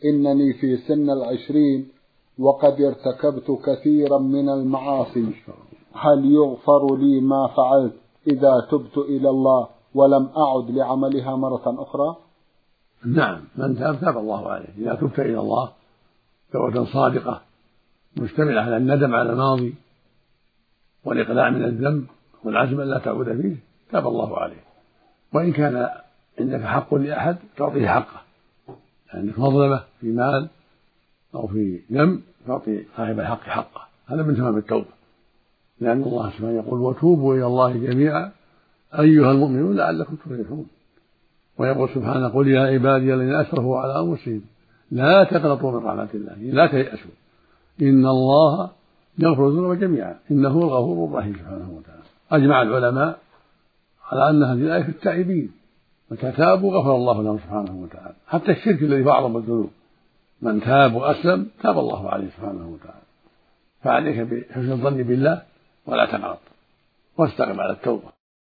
إنني في سن 20 وقد ارتكبت كثيرا من المعاصي، هل يغفر لي ما فعلت إذا تبت إلى الله ولم أعد لعملها مرة أخرى؟ نعم، من تاب الله عليه. إذا تبت إلى الله توبة صادقة مشتملة على الندم على الماضي والإقلاع من الذنب والعزم أن لا تعود فيه، تاب الله عليه. وإن كان عندك حق لأحد تعطيه حقه، عندك مظلمة في مال أو في ذنب تعطي صاحب الحق حقه، هذا من تمام التوبة، لأن الله سبحانه يقول وتوبوا إلى الله جميعا أيها المؤمنون لعلكم تفلحون. ويقول سبحانه قل يا عبادي الذين أسرفوا على أنفسهم لا تقنطوا من رحمة الله، لا تيأسوا، إن الله يغفر الذنوب جميعا إنه هو الغفور الرحيم سبحانه وتعالى. أجمع العلماء على أن هذه الآية في التائبين، متى تابوا غفر الله لهم سبحانه وتعالى. حتى الشرك الذي هو أعظم الذنوب من تاب وأسلم تاب الله عليه سبحانه وتعالى. فعليك بحسن الظن بالله ولا تنعط واستقم على التوبة.